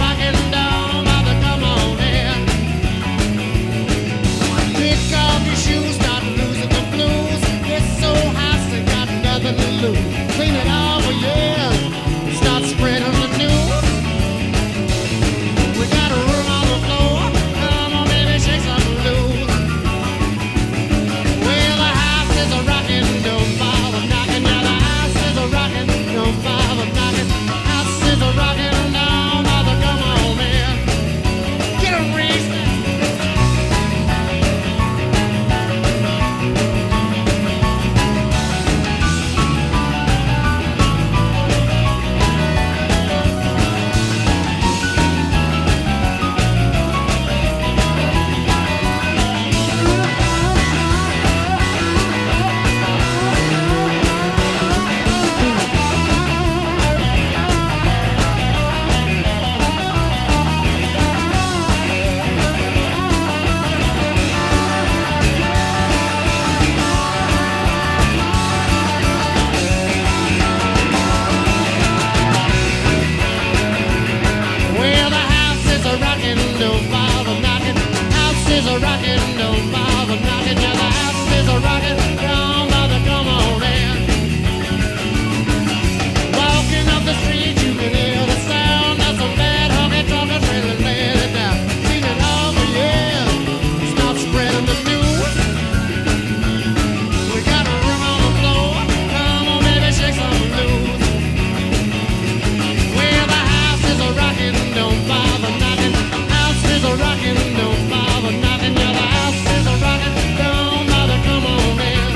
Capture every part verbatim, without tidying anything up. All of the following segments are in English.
rocking down, mother, come on in. Kick off your shoes, start losing the blues. It's so hot, they got nothing to lose. Clean it off, yeah. Start spreading the news. We got a room on the floor. Come on, baby, shake some loose. Well, the house is a rocking, don't bother knocking. Yeah, the house is a rocking, don't bother knocking. House is a rocking down, mother, come on, man. Get a raise. Well, the house is a rockin', don't bother knocking. House is a rockin', don't bother knocking. Yeah, the house is a rockin', don't bother, come on in. Walking up the street, you can hear the sound of some bad honky-tonkers really laying it down. Sing it over, yeah. Start spreading the news. We got a room on the floor. Come on, baby, shake some loose. Well, the house is a rockin', don't bother knocking. House is a rockin', don't bother knocking. Yeah, the house is a rockin', don't bother, come on in.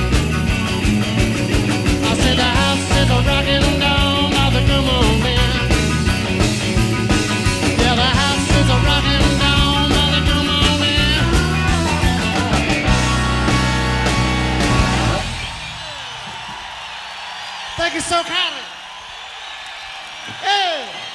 I said the house is a rockin', don't bother, come on in. Yeah, the house is a rockin', don't bother, come on in. Thank you so kindly. Yeah.